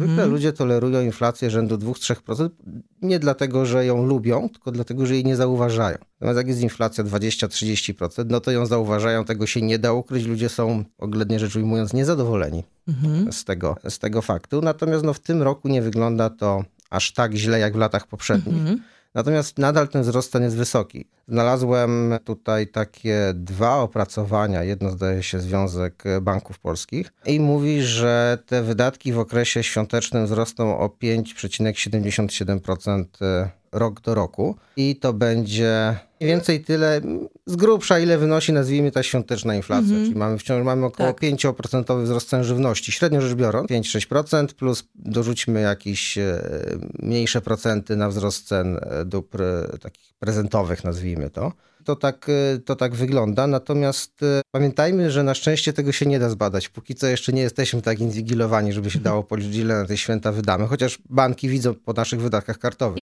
Zwykle ludzie tolerują inflację rzędu 2-3%, nie dlatego, że ją lubią, tylko dlatego, że jej nie zauważają. Natomiast jak jest inflacja 20-30%, no to ją zauważają, tego się nie da ukryć. Ludzie są, oględnie rzecz ujmując, niezadowoleni z tego faktu. Natomiast w tym roku nie wygląda to aż tak źle, jak w latach poprzednich. Natomiast nadal ten wzrost cen jest wysoki. Znalazłem tutaj takie 2 opracowania. Jedno zdaje się Związek Banków Polskich i mówi, że te wydatki w okresie świątecznym wzrosną o 5,77% rok do roku. I to będzie mniej więcej tyle, z grubsza ile wynosi, nazwijmy, ta świąteczna inflacja. Czyli mamy około 5% wzrost cen żywności, średnio rzecz biorąc, 5-6%, plus dorzućmy jakieś mniejsze procenty na wzrost cen dóbr takich prezentowych, nazwijmy to. To tak wygląda, natomiast pamiętajmy, że na szczęście tego się nie da zbadać. Póki co jeszcze nie jesteśmy tak inwigilowani, żeby się dało policzyć, ile na te święta wydamy, chociaż banki widzą po naszych wydatkach kartowych.